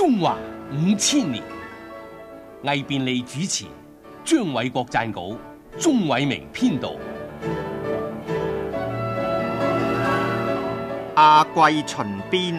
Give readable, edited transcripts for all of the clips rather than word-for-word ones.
中華5000年，魏便利主持，張偉國撰稿，鍾偉明編導。 亞季秦編。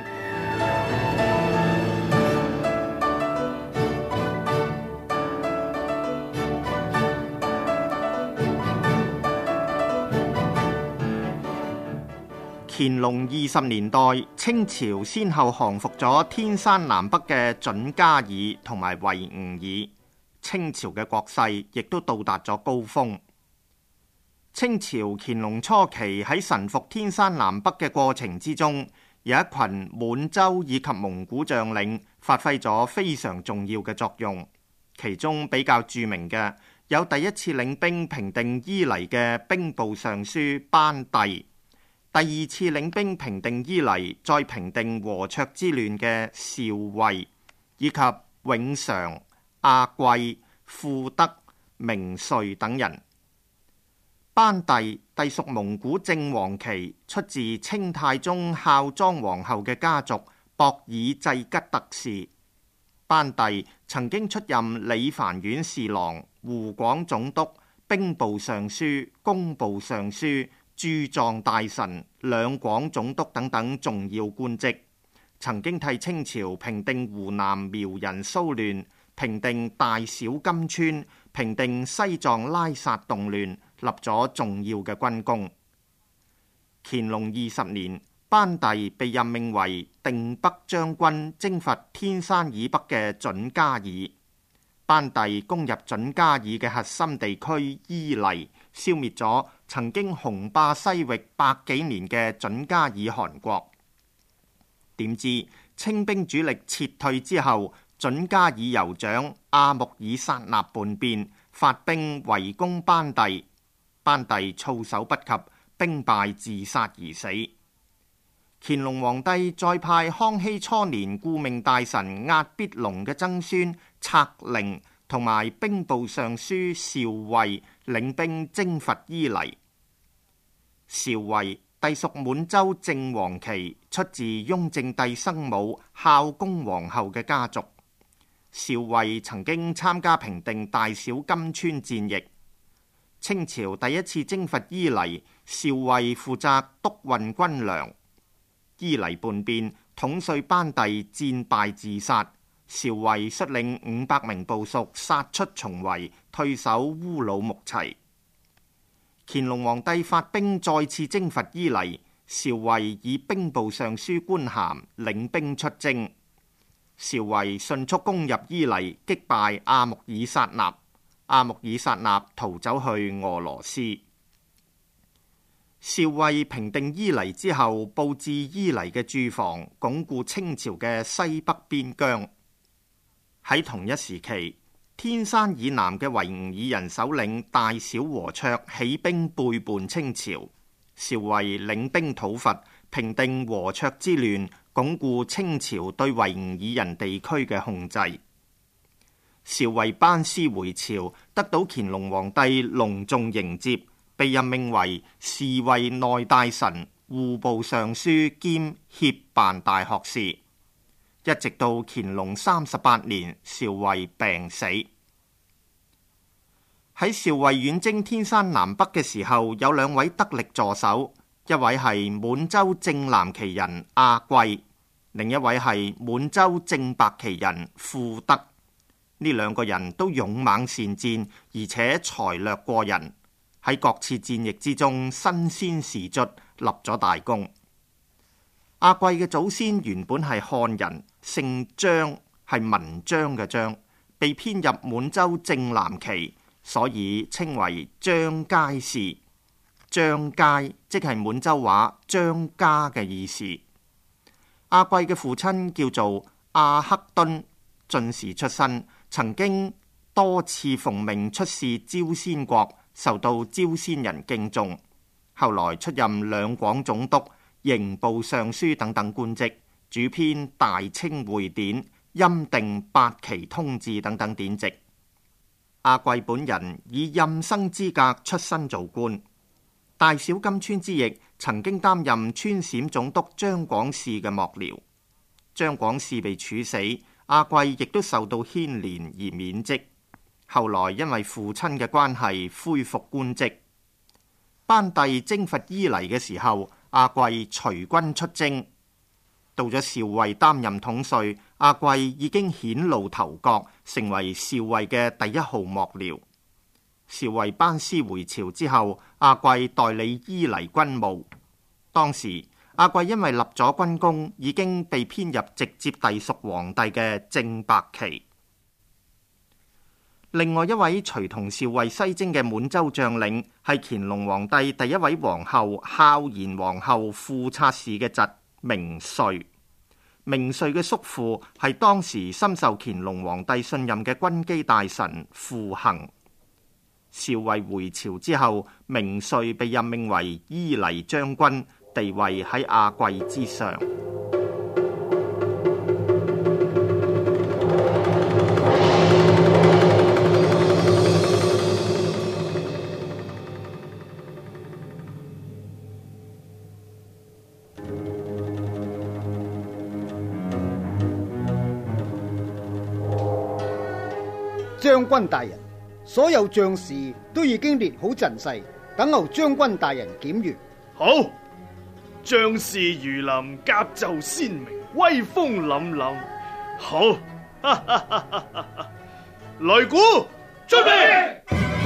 乾隆20年代，清朝先後降服咗天山南北嘅準噶爾同埋維吾爾，清朝嘅國勢亦都到達咗高峰。清朝乾隆初期喺臣服天山南北嘅過程之中，有一群滿洲以及蒙古將領發揮咗非常重要嘅作用，其中比較著名嘅有第一次領兵平定伊犁嘅兵部尚書班第，第二次領兵平定伊犁再平定和卓之亂嘅邵惠，以及永常、亞季、富德、明瑞等人。班第隸屬蒙古正黃旗，出自清太宗孝莊皇后嘅家族博爾濟吉特氏。班第曾經出任理藩院侍郎、湖廣總督、兵部尚書、工部尚書、駐藏大臣、兩廣總督等等重要官職，曾經替清朝平定湖南苗人騷亂，平定大小金川，平定西藏拉薩動亂，立咗重要嘅軍功。乾隆20年，班第被任命為定北將軍，征伐天山以北嘅準噶爾。班第攻入準噶爾嘅核心地區伊犁，消滅咗曾經雄霸西域百幾年嘅準噶爾汗國。點知清兵主力撤退之後，準噶爾酋長阿木爾薩納叛變，發兵圍攻班第，班第措手不及，兵敗自殺而死。乾隆皇帝再派康熙初年顧命大臣壓必龍嘅曾孫策凌同埋兵部尚書邵惠領兵征伐伊犁。邵惠隸屬滿洲正黃旗，出自雍正帝生母孝恭皇后嘅家族。邵惠曾經參加平定大小金川戰役。清朝第一次征伐伊犁，邵惠負責督運軍糧。伊犁叛變，統帥班第戰敗自殺，邵惠率領500名部屬殺出重圍，退守烏魯木齊。乾隆皇帝發兵再次征伐伊犁，邵惠以兵部尚書官銜領兵出征。邵惠迅速攻入伊犁，擊敗阿木爾薩納。阿木爾薩納逃走去俄羅斯。邵惠平定伊犁之後，佈置伊犁嘅駐防，鞏固清朝嘅西北邊疆。喺同一時期，天山以南嘅維吾爾人首領大小和卓起兵背叛清朝，邵惠領兵討伐，平定和卓之亂，鞏固清朝對維吾爾人地區嘅控制。邵惠班師回朝，得到乾隆皇帝隆重迎接，被任命為侍衛內大臣、戶部尚書兼協辦大學士，一直到乾隆38年，邵惠病死。喺邵惠遠征天山南北嘅時候，有2位得力助手，一位係滿洲正藍旗人亞季，另一位係滿洲正白旗人富德。呢2個人都勇猛善戰，而且才略過人，喺各次戰役之中身先士卒，立咗大功。亞季嘅祖先原本係漢人，姓張，係文章嘅張，被編入滿洲正藍旗，所以稱為張階氏。張階即係滿洲話張家嘅意思。亞季嘅父親叫做亞克敦，進士出身，曾經多次奉命出使朝鮮國，受到朝鮮人敬重。後來出任兩廣總督、刑部尚書等等官職，主編《大清會典》、欽定八旗通志等等典籍。亞季本人以任生資格出身做官。大小金川之役，曾經擔任川陝總督張廣士嘅幕僚。張廣士被處死， 阿貴亦都受到牽連而免職。後來因為父親嘅關係恢復官職。班第征伐伊犁嘅時候，阿貴隨軍出征。到咗邵衛擔任統帥，阿貴已經顯露頭角，成為邵衛嘅第一號幕僚。邵衛班師回朝之後，阿貴代理伊犁軍務。當時阿貴因為立咗軍功，已經被編入直接隸屬皇帝嘅正白旗。另外一位隨同邵衛西征嘅滿洲將領係乾隆皇帝第一位皇后孝賢皇后傅察氏嘅侄明瑞。明瑞嘅叔父係當時深受乾隆皇帝信任嘅軍機大臣傅恒。邵衛回朝之後，明瑞被任命為伊犁將軍，地位喺阿貴之上。 將軍大人，所有將士都已經列好陣勢，等候將軍大人檢閱。 好，將士如林，甲胄鮮明，威風凜凜。好，擂鼓，準備。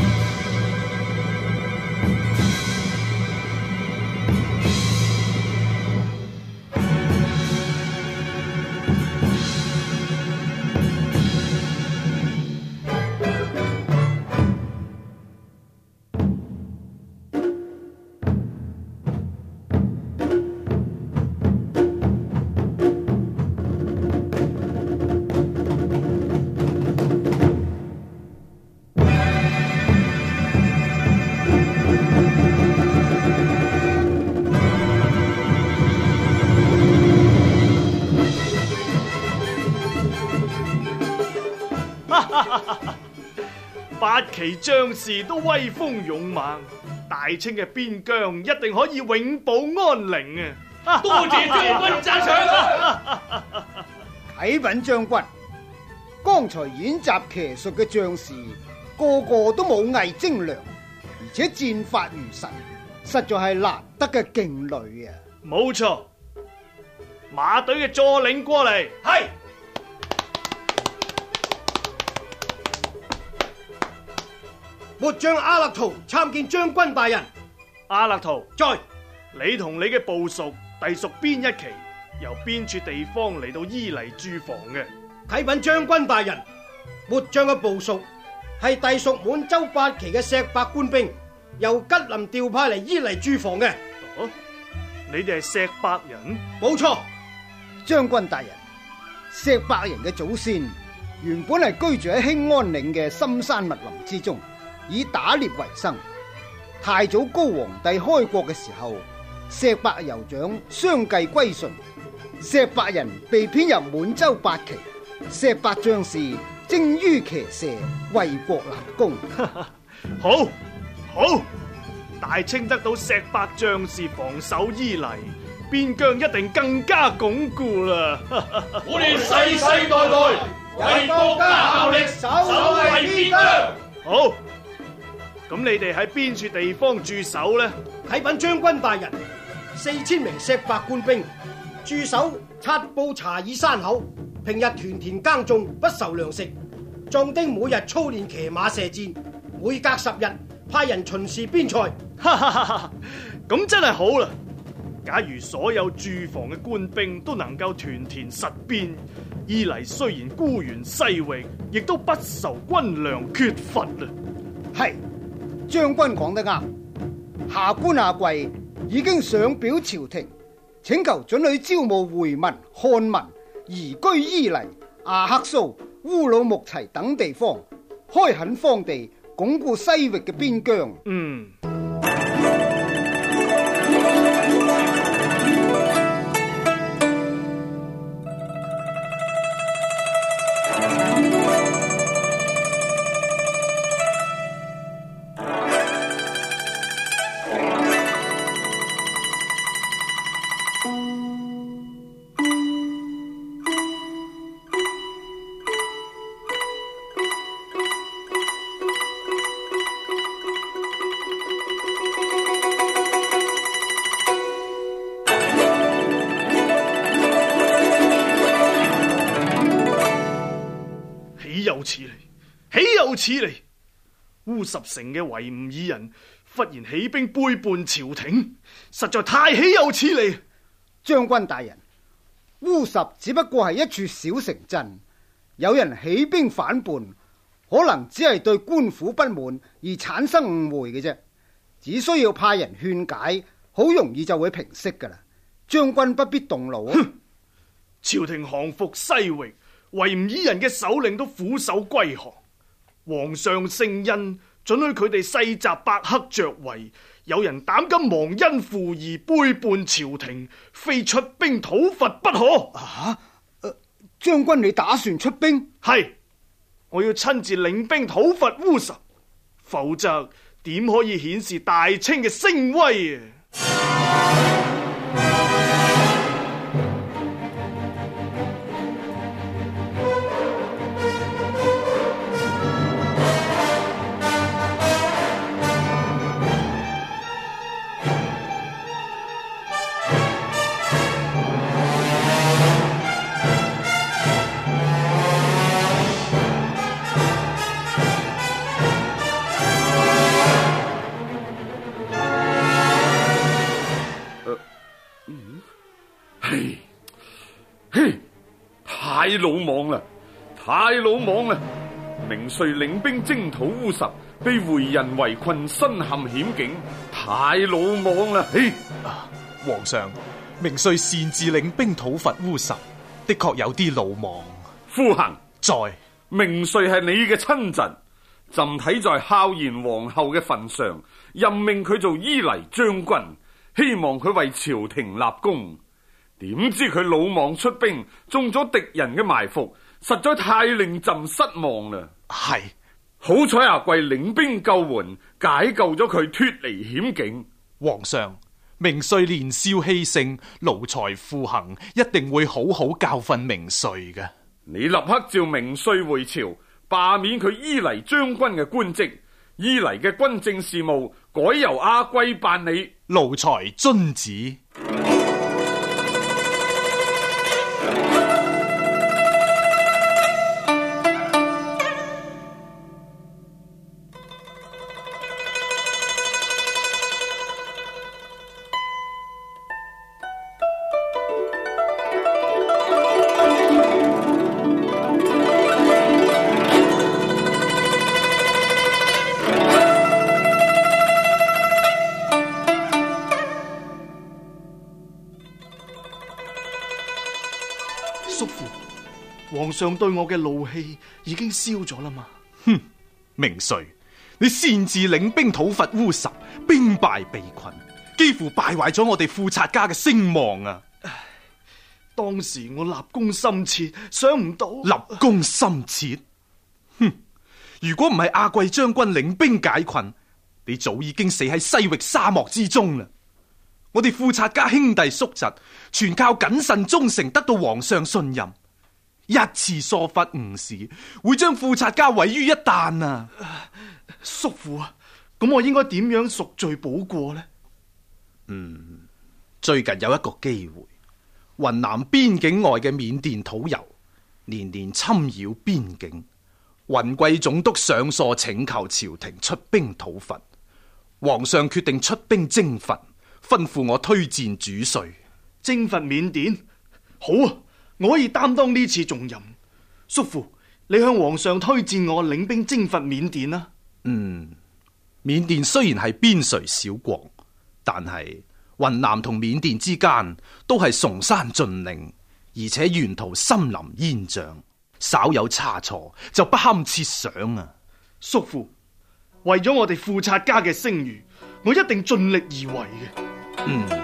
八旗將士都威風勇猛，大清嘅邊疆一定可以永保安寧啊！ 多謝將軍讚賞。 啟稟將軍，剛才演習騎術嘅將士個個都武藝精良，而且戰法如神，實在係難得嘅勁旅啊！ 冇錯，馬隊嘅座領過嚟。係。 末將阿勒圖參見將軍大人。 阿勒圖， 在。 你同你嘅部屬隸屬邊一旗？由邊處地方嚟到伊犁駐防嘅？ 啟稟將軍大人，末將嘅部屬係隸屬滿洲八旗嘅石伯官兵，由吉林調派嚟伊犁駐防嘅。 哦，你哋係石伯人？ 冇錯。 將軍大人，石伯人嘅祖先原本係居住喺興安嶺嘅深山密林之中，以打獵為生。太祖高皇帝開國嘅時候，石伯酋長相繼歸順，石伯人被編入滿洲八旗。石伯將士精於騎射，為國立功。 好，好，大清得到石伯將士防守伊犁，邊疆一定更加鞏固啦！ 我哋世世代代為國家效力，守衛邊疆。 好。咁你哋喺邊處地方駐守呢？ 啟稟將軍大人，4000名石伯官兵駐守察布查爾山口，平日屯田耕種，不愁糧食。壯丁每日操練騎馬射箭，每隔10日派人巡視邊塞。 咁真係好啦！假如所有駐防嘅官兵都能夠屯田實邊，伊犁雖然孤懸西域，亦都不愁軍糧缺乏啦。 係。將軍講得啱，下官阿貴已經上表朝廷，請求准許招募回民、漢民移居伊犁、阿克蘇、烏魯木齊等地方，開墾荒地，鞏固西域嘅邊疆。 豈有此理！烏什城嘅維吾爾人忽然起兵背叛朝廷，實在太豈有此理！ 將軍大人，烏什只不過係一處小城鎮，有人起兵反叛，可能只係對官府不滿而產生誤會嘅啫，只需要派人勸解，好容易就會平息噶啦。將軍不必動怒啊！ 朝廷降服西域，維吾爾人嘅首領都俯首歸降，皇上聖恩，准許佢哋西澤伯克爵位。有人膽敢忘恩負義，背叛朝廷，非出兵討伐不可。 將軍你打算出兵？ 係，我要親自領兵討伐烏什，否則點可以顯示大清嘅聲威啊！ 太魯莽啦！太魯莽啦！明遂領兵征討烏什，被回人圍困，身陷險境，太魯莽啦！ 皇上，明遂擅自領兵討伐烏什，的確有啲魯莽。 夫行在明遂係你嘅親侄，朕睇在孝賢皇后嘅份上，任命佢做伊犁將軍，希望佢為朝廷立功。點知佢魯莽出兵，中咗敵人嘅埋伏，實在太令朕失望啦。 係， 好彩阿貴領兵救援，解救咗佢脫離險境。 皇上，明遂年少氣盛，奴才傅恒一定會好好教訓明遂嘅。 你立刻召明遂回朝，罷免佢伊犁將軍嘅官職，伊犁嘅軍政事務改由阿貴辦理。 奴才遵旨。 叔父，皇上對我嘅怒氣已經消咗啦嘛？ 哼，明遂，你擅自領兵討伐烏什，兵敗被困，幾乎敗壞咗我哋富察家嘅聲望啊！ 當時我立功心切，想唔到立功心切。哼，如果唔係阿貴將軍領兵解困，你早已經死喺西域沙漠之中啦。我哋富察家兄弟叔侄，全靠謹慎忠誠得到皇上信任，一次疏忽誤事，會將富察家毀於一旦啊！ 叔父啊，咁我應該點樣贖罪補過呢？ 最近有一個機會，雲南邊境外嘅緬甸土酋年年侵擾邊境，雲貴總督上疏請求朝廷出兵討伐，皇上決定出兵征伐，吩咐我推薦主帥。 征伐緬甸，好啊，我可以擔當呢次重任。叔父，你向皇上推薦我領兵征伐緬甸啊？ 緬甸雖然係邊陲小國，但係雲南同緬甸之間都係崇山峻嶺，而且沿途森林煙瘴，稍有差錯就不堪設想啊！ 叔父，為咗我哋富察家嘅聲譽，我一定盡力而為嘅。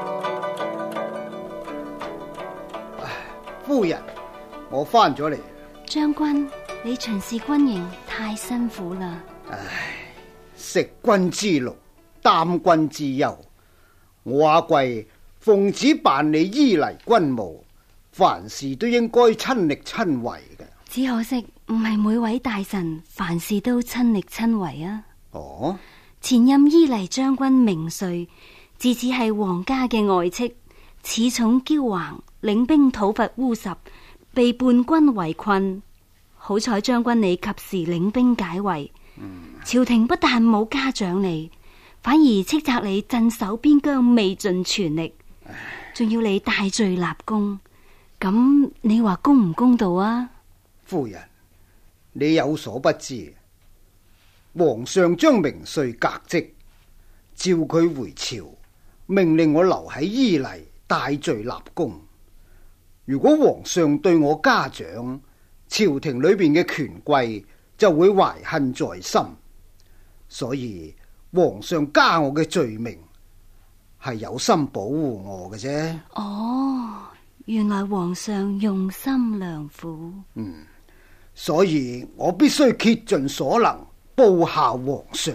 夫人，我翻咗嚟。 將軍，你巡視軍營太辛苦啦。 食君之祿，擔君之憂。我阿貴奉旨辦理伊犁軍務，凡事都應該親力親為嘅。 只可惜唔係每位大臣凡事都親力親為啊。 哦， 前任伊犁將軍明瑞自此係皇家嘅外戚，恃寵驕橫，領兵討伐烏什，被叛軍圍困。好彩將軍你及時領兵解圍，朝廷不但冇嘉獎你，反而斥責你鎮守邊疆未盡全力，仲要你大罪立功。咁你話公唔公道啊？ 夫人，你有所不知，皇上將明瑞革職，召佢回朝，命令我留喺伊犁大罪立功。如果皇上對我嘉獎，朝廷裏邊嘅權貴就會懷恨在心，所以皇上加我嘅罪名係有心保護我嘅啫。 哦，原來皇上用心良苦。 所以我必須竭盡所能報效皇上。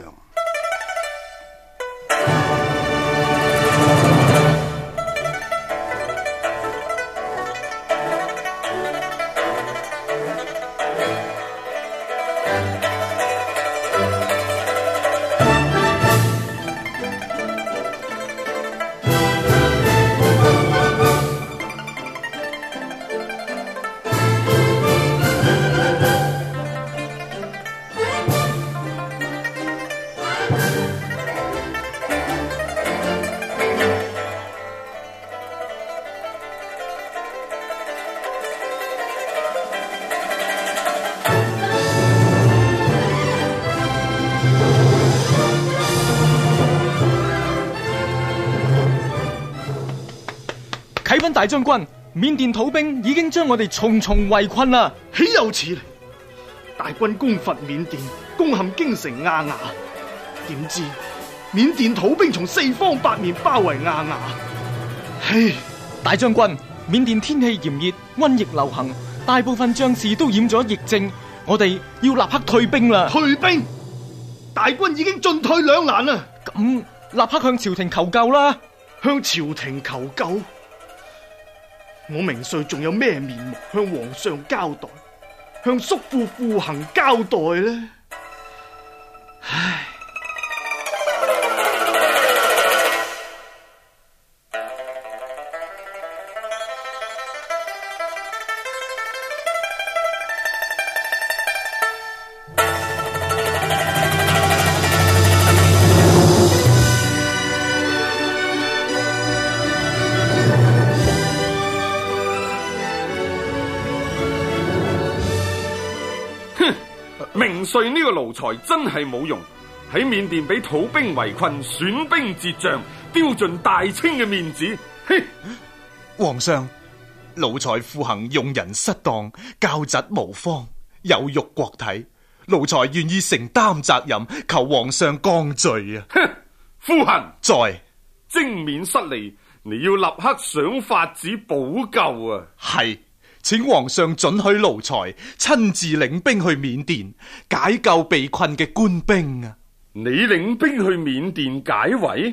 啟稟大將軍，緬甸土兵已經將我哋重重圍困啦！ 豈有此理！大軍攻伐緬甸，攻陷京城亞雅，點知緬甸土兵從四方八面包圍亞雅。唉， 大將軍，緬甸天氣炎熱，瘟疫流行，大部分將士都染咗疫症，我哋要立刻退兵啦！ 退兵！大軍已經進退兩難啦！ 咁立刻向朝廷求救啦！ 向朝廷求救？我明瑞仲有咩面目向皇上交代，向叔父傅恒交代呢？唉， 明瑞呢個奴才真係冇用，喺緬甸俾土兵圍困，損兵折將，丟盡大清嘅面子。嘿， 皇上，奴才傅恒用人失當，教疾無方，有辱國體，奴才願意承擔責任，求皇上降罪啊！ 哼，傅恒在征緬失利，你要立刻想法子補救啊！ 係。請皇上准許奴才親自領兵去緬甸解救被困嘅官兵啊！ 你領兵去緬甸解圍？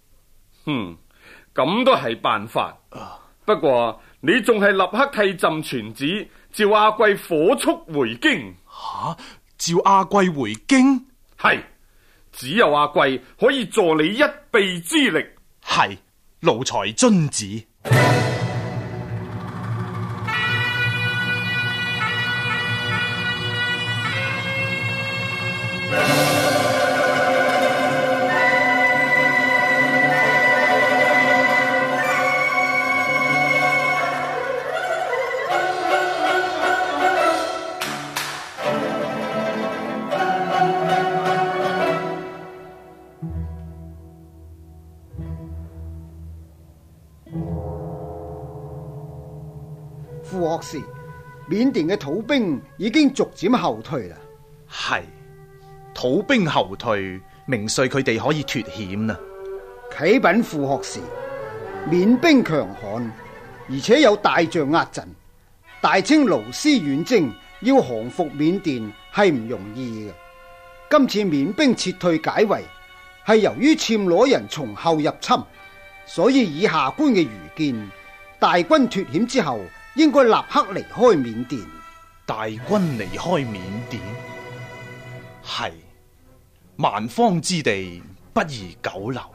咁都係辦法。不過你仲係立刻替朕傳旨，召阿貴火速回京。 吓，召阿貴回京？ 係，只有阿貴可以助你一臂之力。 係，奴才遵旨。 傅學士，緬甸嘅土兵已經逐漸後退啦。 係，土兵後退，明瑞佢哋可以脫險啦。 啟稟傅學士，緬兵強悍，而且有大將壓陣，大清勞師遠征要降服緬甸係唔容易嘅。今次緬兵撤退解圍，係由於暹羅人從後入侵，所以以下官嘅愚見，大軍脫險之後，應該立刻離開緬甸。 大軍離開緬甸，係萬方之地，不宜久留。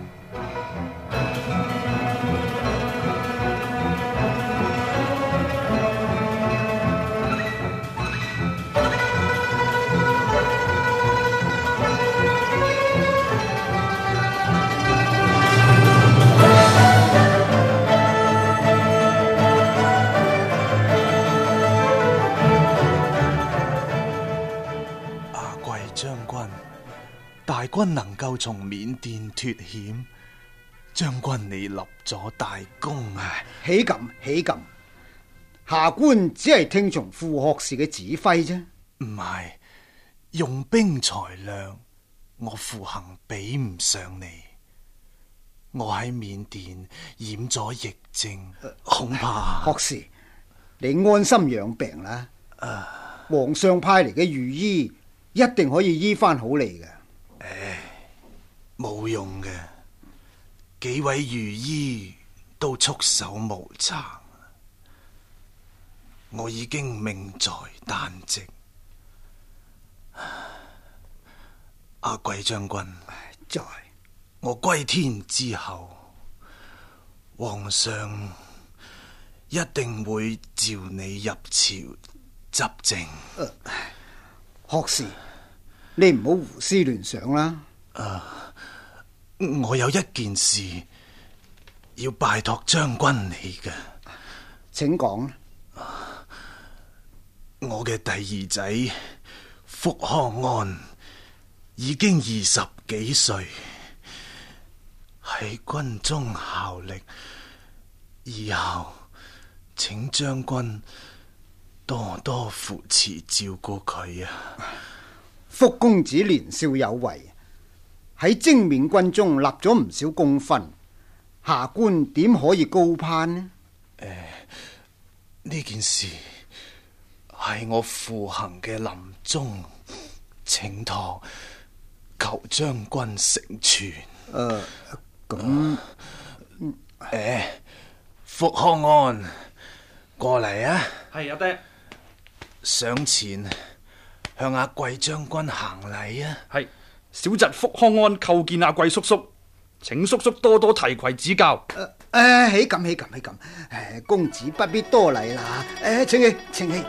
將軍，大軍能夠從緬甸脫險，將軍你立咗大功啊！ 豈敢，下官只係聽從副學士嘅指揮啫。 唔係，用兵材料，我傅恒比唔上你。我喺緬甸染咗疫症，恐怕學士，你安心養病啦。皇上派嚟嘅御醫一定可以醫翻好你嘅。 冇用嘅，幾位御醫都束手無策，我已經命在旦夕。阿貴將軍， 在我歸天之後，皇上一定會召你入朝執政。 學士，你唔好胡思亂想啦。 我有一件事要拜託將軍你嘅。 請講。 我嘅第二仔福康安已經20幾歲，喺軍中效力，以後請將軍多多扶持照顧佢啊！ 福公子年少有為，喺征緬軍中立咗唔少功勳，下官點可以高攀呢？ 呢件事係我傅恒嘅臨終請託，求將軍成全。 咁福康安，過嚟啊！ 係阿爹， 上前向阿貴將軍行禮啊！ 係小侄福康安叩見阿貴叔叔，請叔叔多多提攜指教。 豈敢，公子不必多禮啦。請起。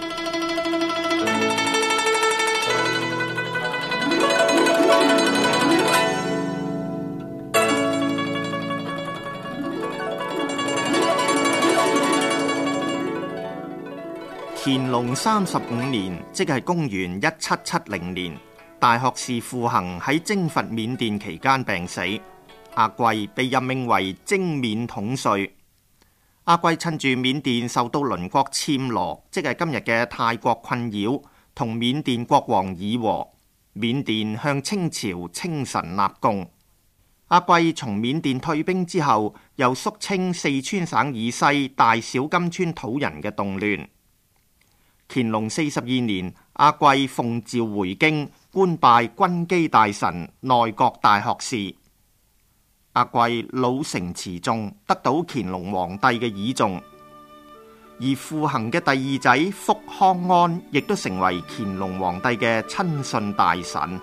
乾隆35年，即係公元1770年，大學士傅恒喺征伐緬甸期間病死，阿貴被任命為征緬統帥。阿貴趁住緬甸受到鄰國暹羅，即係今日嘅泰國困擾，同緬甸國王議和，緬甸向清朝稱臣納貢。阿貴從緬甸退兵之後，又肅清四川省以西大小金川土人嘅動亂。乾隆42年，阿貴奉詔回京，官拜軍機大臣、內閣大學士。阿貴老成持重，得到乾隆皇帝嘅倚重。而傅恒嘅第二仔福康安，亦都成為乾隆皇帝嘅親信大臣。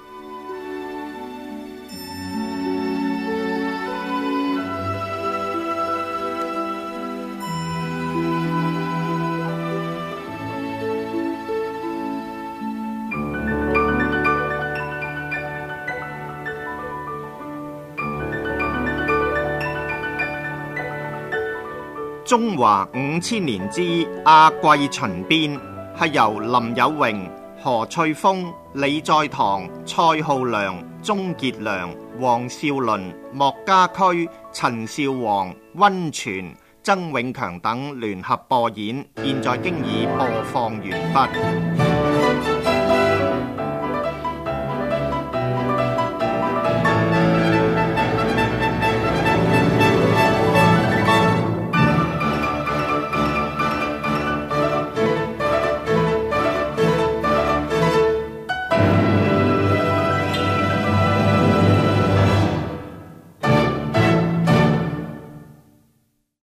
中華5000年之阿貴巡邊，係由林有榮、何翠峰、李在堂、蔡浩良、鍾傑良、黃少麟、莫家駒、陳少皇、溫泉、曾永強等聯合播演，現在經已播放完畢。